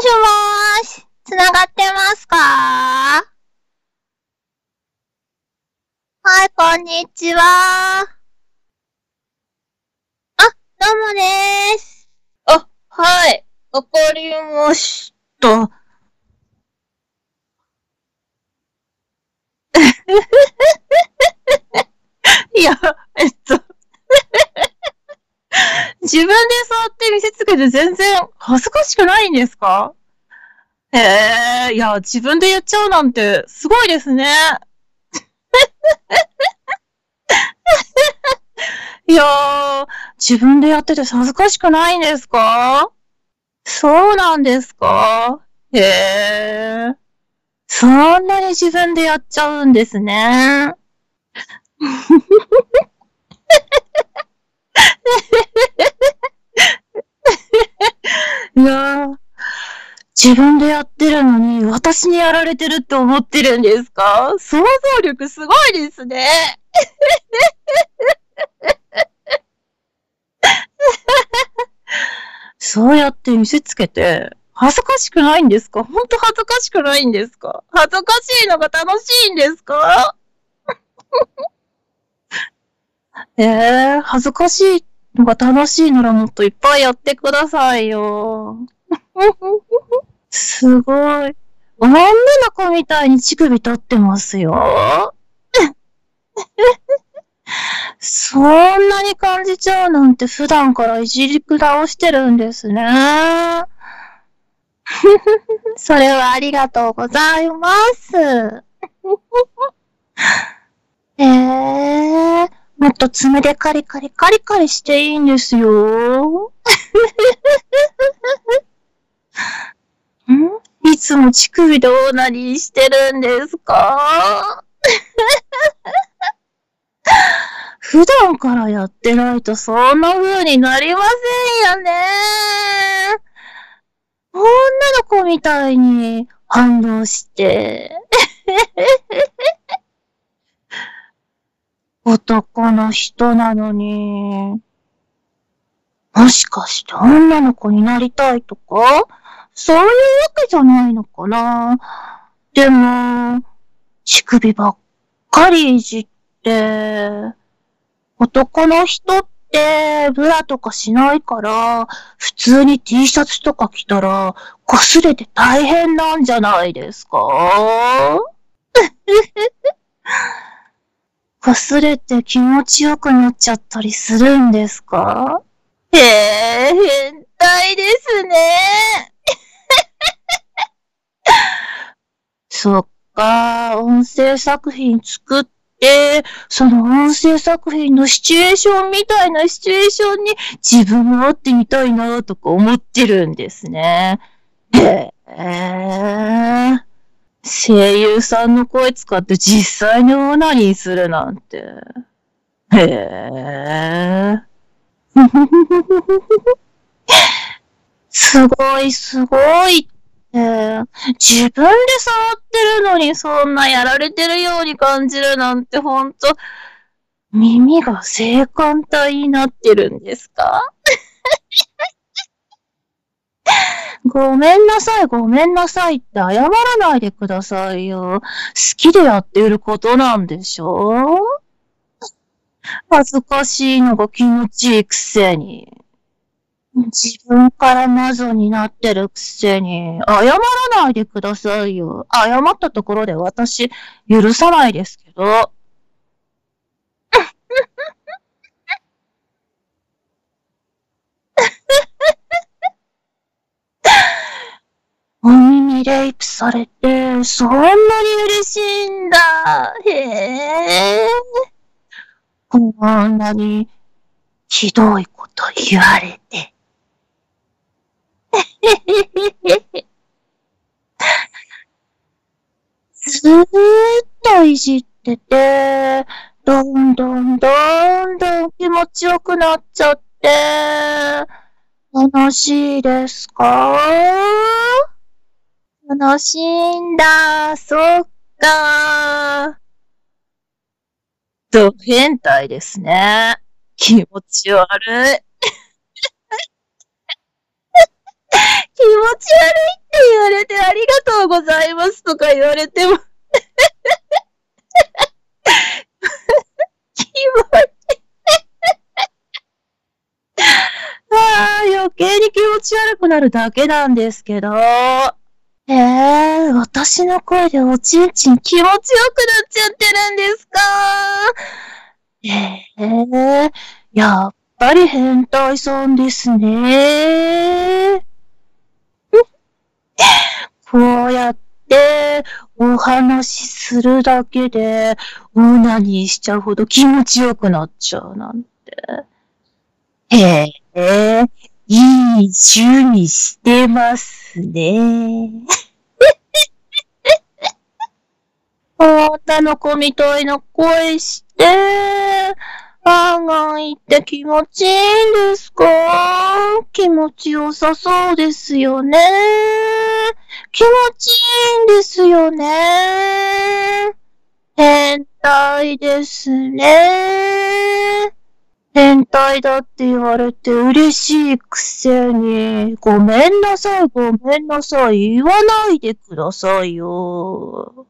しもーし、つながってますか？はい、こんにちは。あ、どうもでーす。あ、はい、わかりました。いや、自分でそうやって見せつけて全然恥ずかしくないんですか？いや、自分で言っちゃうなんてすごいですね。いやー、自分でやってて恥ずかしくないんですか？そうなんですか？へー。そんなに自分でやっちゃうんですね。いやー、自分でやってるのに私にやられてるって思ってるんですか？想像力すごいですね。そうやって見せつけて、恥ずかしくないんですか？ほんと恥ずかしくないんですか？恥ずかしいのが楽しいんですか？恥ずかしいのが楽しいならもっといっぱいやってくださいよ。すごい。女の子みたいに乳首立ってますよ。そんなに感じちゃうなんて普段からいじりく倒してるんですね。それはありがとうございます。もっと爪でカリカリカリカリしていいんですよ。いつも乳首でオナニーしてるんですか？普段からやってないとそんな風になりませんよね。女の子みたいに反応して。男の人なのに。もしかして女の子になりたいとか？そういうわけじゃないのかな。でも、乳首ばっかりいじって、男の人ってブラとかしないから、普通に T シャツとか着たら、擦れて大変なんじゃないですか？擦れて気持ちよくなっちゃったりするんですか？変態ですね。そっか、音声作品作って、その音声作品のシチュエーションみたいなシチュエーションに自分も会ってみたいなとか思ってるんですね。声優さんの声使って実際にオナニーするなんて。すごいすごい。自分で触ってるのにそんなやられてるように感じるなんてほんと、耳が性感帯になってるんですか？ごめんなさい、ごめんなさいって謝らないでくださいよ。好きでやってることなんでしょ？恥ずかしいのが気持ちいいくせに。自分から謎になってるくせに、謝らないでくださいよ。謝ったところで私、許さないですけど。お耳レイプされて、そんなに嬉しいんだ。へぇ。こんなにひどいこと言われて。ずーっといじってて、どんどんどんどん気持ちよくなっちゃって、楽しいですか？楽しいんだ。そっか。変態ですね。気持ち悪い。気持ち悪いってとうございますとか言われても、気持ち、余計に気持ち悪くなるだけなんですけど。私の声でおちんちん気持ちよくなっちゃってるんですか？やっぱり変態さんですね。こうやってお話しするだけでオナニーしちゃうほど気持ちよくなっちゃうなんて。いい趣味してますね。女の子みたいな声して、案外って気持ちいいんですか？気持ちよさそうですよね。気持ちいいんですよね。変態ですね。変態だって言われて嬉しいくせに、ごめんなさい、ごめんなさい、言わないでくださいよ。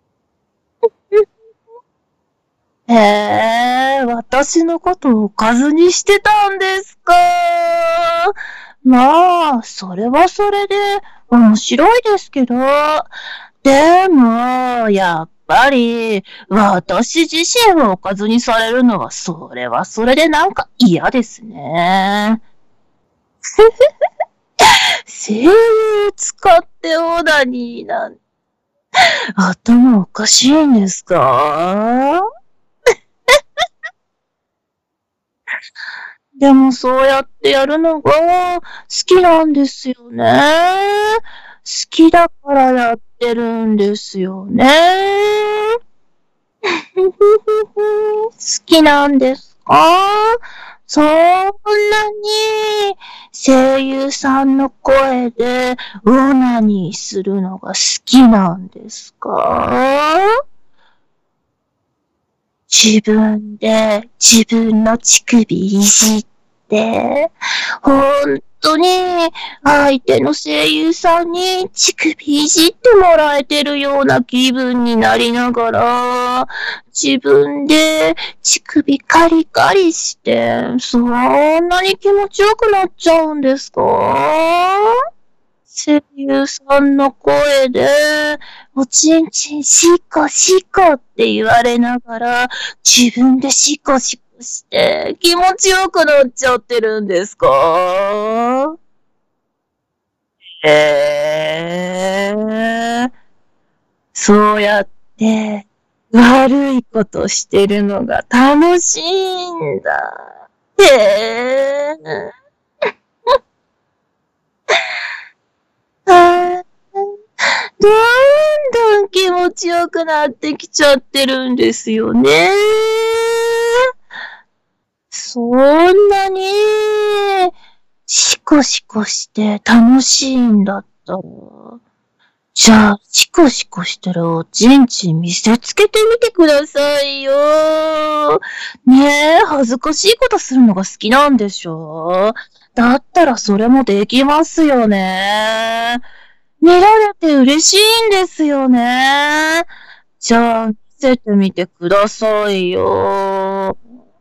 私のことをおかずにしてたんですか？まあ、それはそれで面白いですけど、でも、やっぱり、私自身をおかずにされるのは、それはそれでなんか嫌ですね。声優を使ってオナニーなんて、頭おかしいんですか？でもそうやってやるのが好きなんですよね。好きだからやってるんですよね。好きなんですか？そんなに声優さんの声でオナニーするのが好きなんですか？自分で自分の乳首いじって、本当に相手の声優さんに乳首いじってもらえてるような気分になりながら、自分で乳首カリカリして、そんなに気持ちよくなっちゃうんですか？声優さんの声で、おちんちんシコシコって言われながら、自分でシコシコして気持ちよくなっちゃってるんですか？そうやって悪いことしてるのが楽しいんだ。どんどん気持ちよくなってきちゃってるんですよね。そんなにシコシコして楽しいんだったら、じゃあシコシコしてるおちんちん見せつけてみてくださいよ。ねえ、恥ずかしいことするのが好きなんでしょ？だったらそれもできますよね。見られて嬉しいんですよね。じゃあ、見せてみてくださいよ。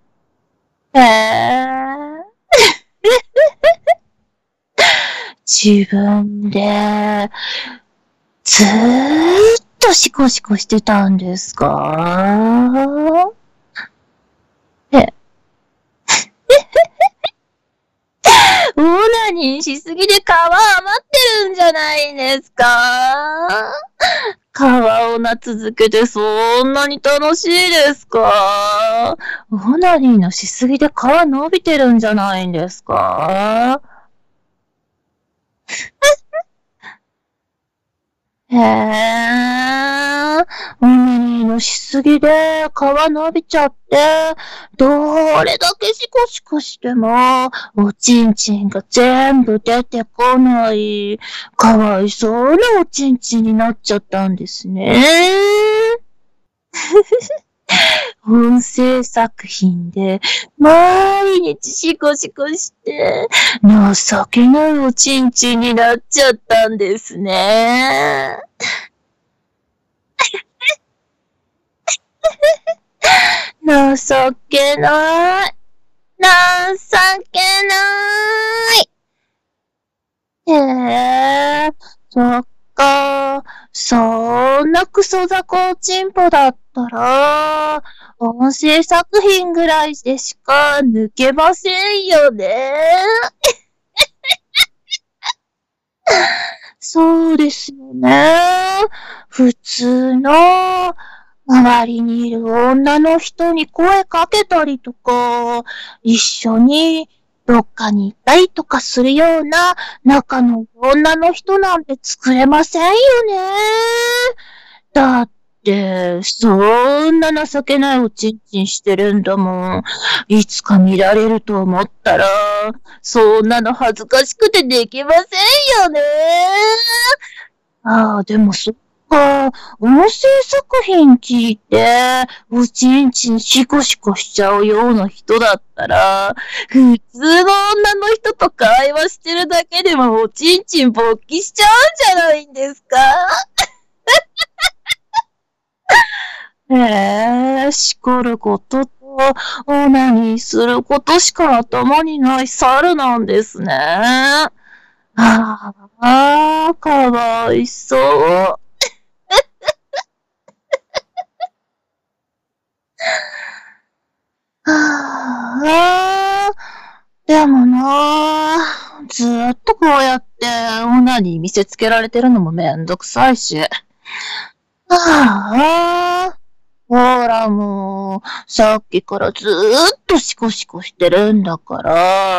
自分で、ずーっとシコシコしてたんですか？オナニーしすぎで皮余ってるんじゃないですか？皮オナ続けてそんなに楽しいですか？オナニーのしすぎで皮伸びてるんじゃないんですか？オナニーのしすぎで皮伸びちゃって、どれだけシコシコしても、おちんちんが全部出てこない、かわいそうなおちんちんになっちゃったんですね。 音声作品で、毎日シコシコして、情けないおちんちんになっちゃったんですね。情けない。情けない。そっか。そんなクソザコおちんぽだったら、音声作品ぐらいでしか抜けませんよね。そうですよね。普通の周りにいる女の人に声かけたりとか、一緒にどっかに行ったりとかするような仲のいい女の人なんて作れませんよね。だって、そんな情けないおちんちんしてるんだもん。いつか見られると思ったら、そんなの恥ずかしくてできませんよね。ああ、でもそっか。音声作品聞いて、おちんちんシコシコしちゃうような人だったら、普通の女の人と会話してるだけでもおちんちん勃起しちゃうんじゃないんですか？しこることと、オナニーすることしか頭にない猿なんですね。ああ、かわいそう。ああ、でもなあ、ずーっとこうやってオナニー見せつけられてるのもめんどくさいし。ああ、ほらもう、さっきからずーっとシコシコしてるんだから、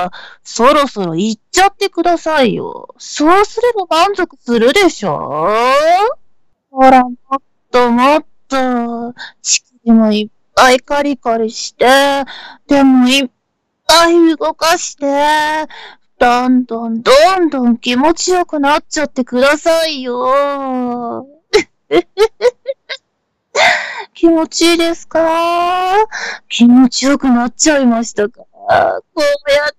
そろそろ行っちゃってくださいよ。そうすれば満足するでしょ？ほら、もっともっと、乳首もいっぱいカリカリして、でもいっぱい動かして、どんどんどんどん気持ちよくなっちゃってくださいよ。気持ちいいですか？気持ちよくなっちゃいましたか？こうやって、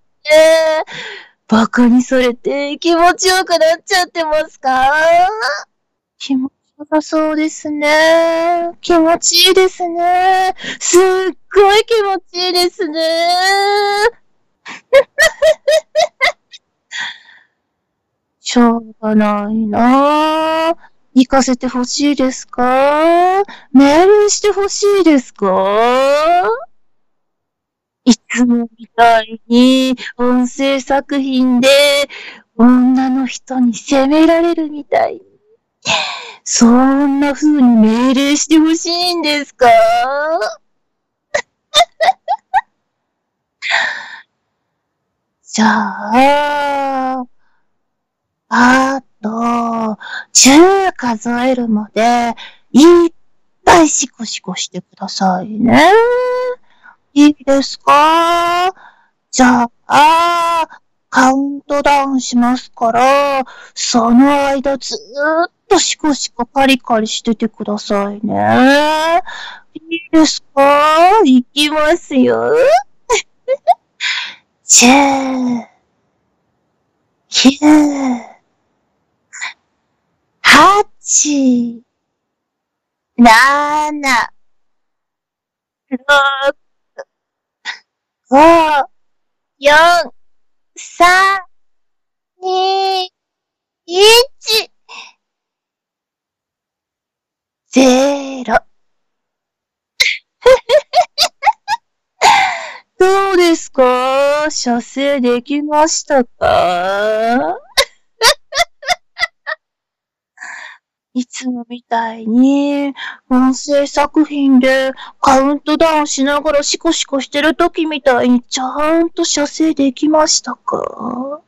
バカにされて気持ちよくなっちゃってますか？気持ちよさそうですね。気持ちいいですね。すっごい気持ちいいですね。しょうがないなぁ。行かせてほしいですか？メールしてほしいですか？いつもみたいに音声作品で女の人に責められるみたいに。そんな風に命令してほしいんですか？じゃあ、あと、10数えるまで、いっぱいシコシコしてくださいね。いいですか？じゃあ、カウントダウンしますから、その間ずーっとシコシコカリカリしててくださいね。いいですか？いきますよ。10、9、8、7、6、5、4、3、2、1、0。どうですか？射精できましたか？いつもみたいに、音声作品でカウントダウンしながらシコシコしてる時みたいにちゃんと射精できましたか？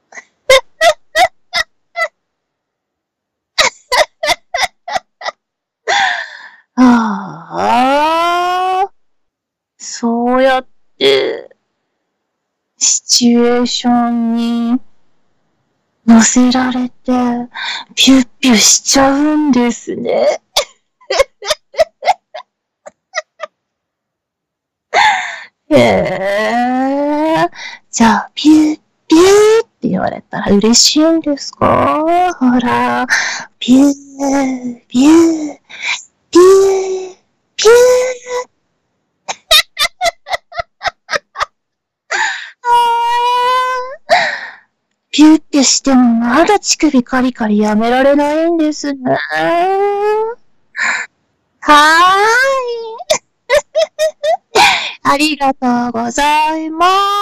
ああ、そうやって、シチュエーションに乗せられて、ピュッピュしちゃうんですね。 へえ。じゃあ、ピュー、ピューって言われたら嬉しいんですか？ほら、ピュー、ピュー、ピュー、ピュー。ピューってしてもまだ乳首カリカリやめられないんですね。はーい。ありがとうございます。